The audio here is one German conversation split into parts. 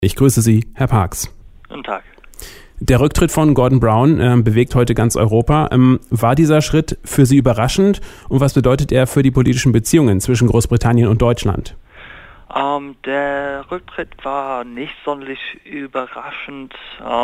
Ich grüße Sie, Herr Parks. Guten Tag. Der Rücktritt von Gordon Brown bewegt heute ganz Europa. War dieser Schritt für Sie überraschend und was bedeutet er für die politischen Beziehungen zwischen Großbritannien und Deutschland? Der Rücktritt war nicht sonderlich überraschend.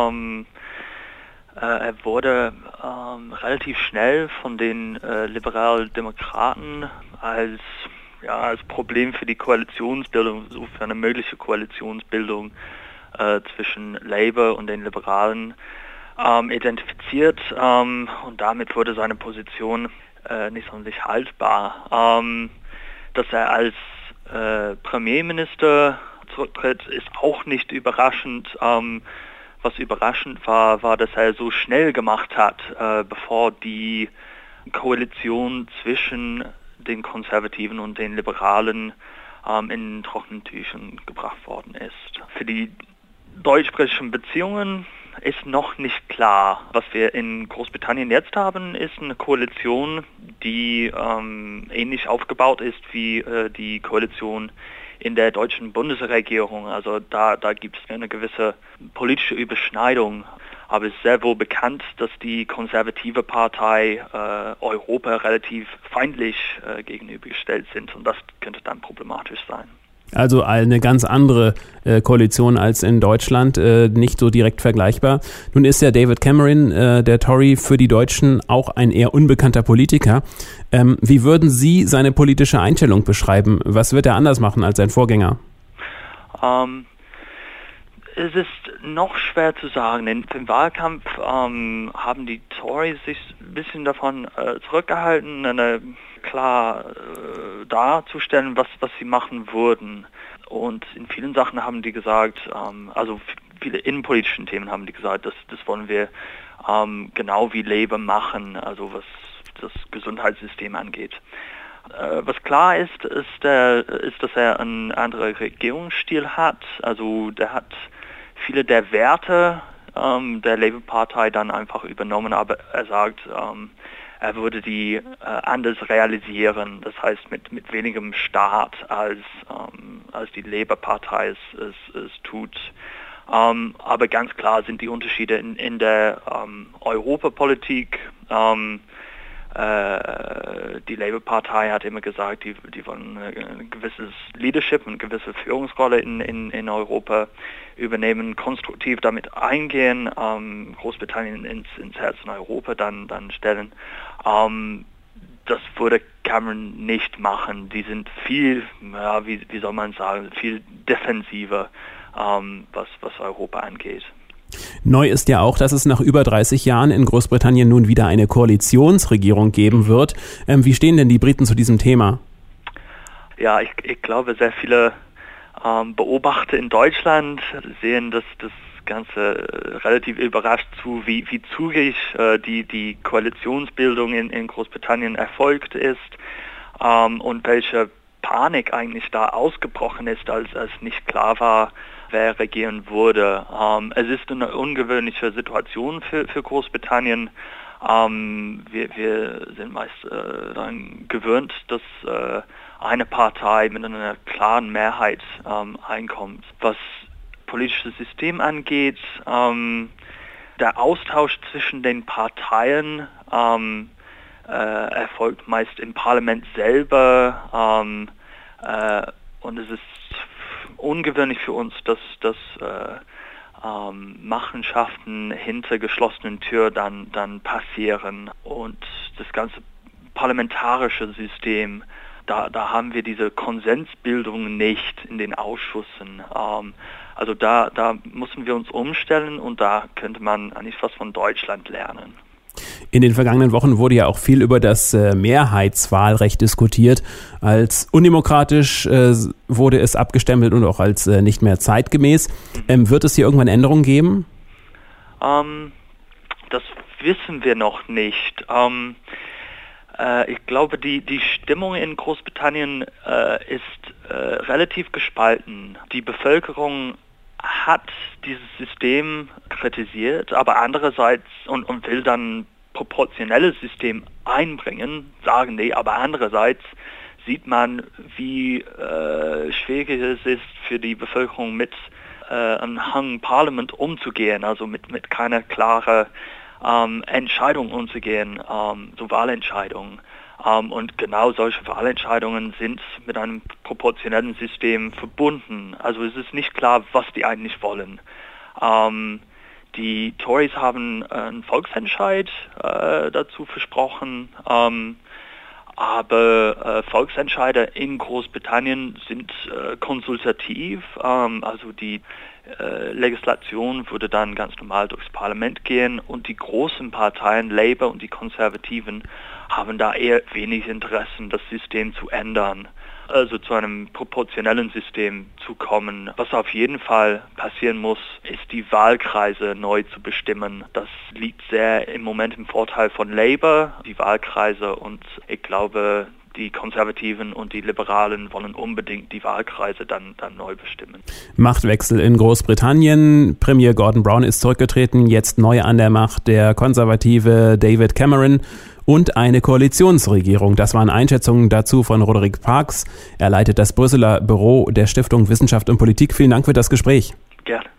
Er wurde relativ schnell von den Liberaldemokraten als Problem für die Koalitionsbildung, so für eine mögliche Koalitionsbildung zwischen Labour und den Liberalen identifiziert und damit wurde seine Position nicht sonderlich haltbar. Dass er als Premierminister zurücktritt, ist auch nicht überraschend. Was überraschend war, dass er so schnell gemacht hat, bevor die Koalition zwischen den Konservativen und den Liberalen in trockenen Tüchern gebracht worden ist. Für die deutsch-britischen Beziehungen ist noch nicht klar. Was wir in Großbritannien jetzt haben, ist eine Koalition, die ähnlich aufgebaut ist wie die Koalition in der deutschen Bundesregierung. Also da gibt es eine gewisse politische Überschneidung. Aber es ist sehr wohl bekannt, dass die konservative Partei Europa relativ feindlich gegenübergestellt sind und das könnte dann problematisch sein. Also eine ganz andere Koalition als in Deutschland, nicht so direkt vergleichbar. Nun ist ja David Cameron, der Tory, für die Deutschen auch ein eher unbekannter Politiker. Wie würden Sie seine politische Einstellung beschreiben? Was wird er anders machen als sein Vorgänger? Es ist noch schwer zu sagen. Im Wahlkampf haben die Tories sich ein bisschen davon zurückgehalten, klar darzustellen, was sie machen würden. Und in vielen Sachen haben die gesagt, also viele innenpolitischen Themen haben die gesagt, das wollen wir genau wie Labour machen, also was das Gesundheitssystem angeht. Was klar ist, dass er einen anderen Regierungsstil hat. Also der hat viele der Werte der Labour-Partei dann einfach übernommen, aber er sagt, er würde die anders realisieren, das heißt mit wenigem Staat als die Labour-Partei es tut. Aber ganz klar sind die Unterschiede in der Europapolitik. Die Labour-Partei hat immer gesagt, die wollen ein gewisses Leadership, eine gewisse Führungsrolle in Europa übernehmen, konstruktiv damit eingehen, Großbritannien ins Herz von Europa dann stellen. Das würde Cameron nicht machen. Die sind viel, wie soll man sagen, viel defensiver, was Europa angeht. Neu ist ja auch, dass es nach über 30 Jahren in Großbritannien nun wieder eine Koalitionsregierung geben wird. Wie stehen denn die Briten zu diesem Thema? Ja, ich glaube, sehr viele Beobachter in Deutschland sehen das Ganze relativ überrascht zu, wie zügig die Koalitionsbildung in Großbritannien erfolgt ist und welche Panik eigentlich da ausgebrochen ist, als nicht klar war, wer regieren würde. Es ist eine ungewöhnliche Situation für Großbritannien. Wir sind meist daran gewöhnt, dass eine Partei mit einer klaren Mehrheit einkommt. Was politisches System angeht, der Austausch zwischen den Parteien erfolgt meist im Parlament selber und es ist ungewöhnlich für uns, dass Machenschaften hinter geschlossenen Türen dann passieren und das ganze parlamentarische System, da haben wir diese Konsensbildung nicht in den Ausschüssen. Also da müssen wir uns umstellen und da könnte man eigentlich was von Deutschland lernen. In den vergangenen Wochen wurde ja auch viel über das Mehrheitswahlrecht diskutiert. Als undemokratisch wurde es abgestempelt und auch als nicht mehr zeitgemäß. Wird es hier irgendwann Änderungen geben? Das wissen wir noch nicht. Ich glaube, die Stimmung in Großbritannien ist relativ gespalten. Die Bevölkerung hat dieses System kritisiert, aber andererseits und will dann proportionelles System einbringen, sagen die, aber andererseits sieht man, wie schwierig es ist für die Bevölkerung mit einen Hang, Parlament umzugehen, also mit keiner klaren Entscheidung umzugehen, so Wahlentscheidungen. Und genau solche Wahlentscheidungen sind mit einem proportionellen System verbunden. Also es ist nicht klar, was die eigentlich wollen. Die Tories haben einen Volksentscheid dazu versprochen, aber Volksentscheide in Großbritannien sind konsultativ, also die Legislation würde dann ganz normal durchs Parlament gehen und die großen Parteien, Labour und die Konservativen, haben da eher wenig Interessen, das System zu ändern, also zu einem proportionellen System zu kommen. Was auf jeden Fall passieren muss, ist die Wahlkreise neu zu bestimmen. Das liegt sehr im Moment im Vorteil von Labour, die Wahlkreise, und ich glaube, die Konservativen und die Liberalen wollen unbedingt die Wahlkreise dann neu bestimmen. Machtwechsel in Großbritannien. Premier Gordon Brown ist zurückgetreten, jetzt neu an der Macht der konservative David Cameron und eine Koalitionsregierung. Das waren Einschätzungen dazu von Roderick Parks. Er leitet das Brüsseler Büro der Stiftung Wissenschaft und Politik. Vielen Dank für das Gespräch. Gerne.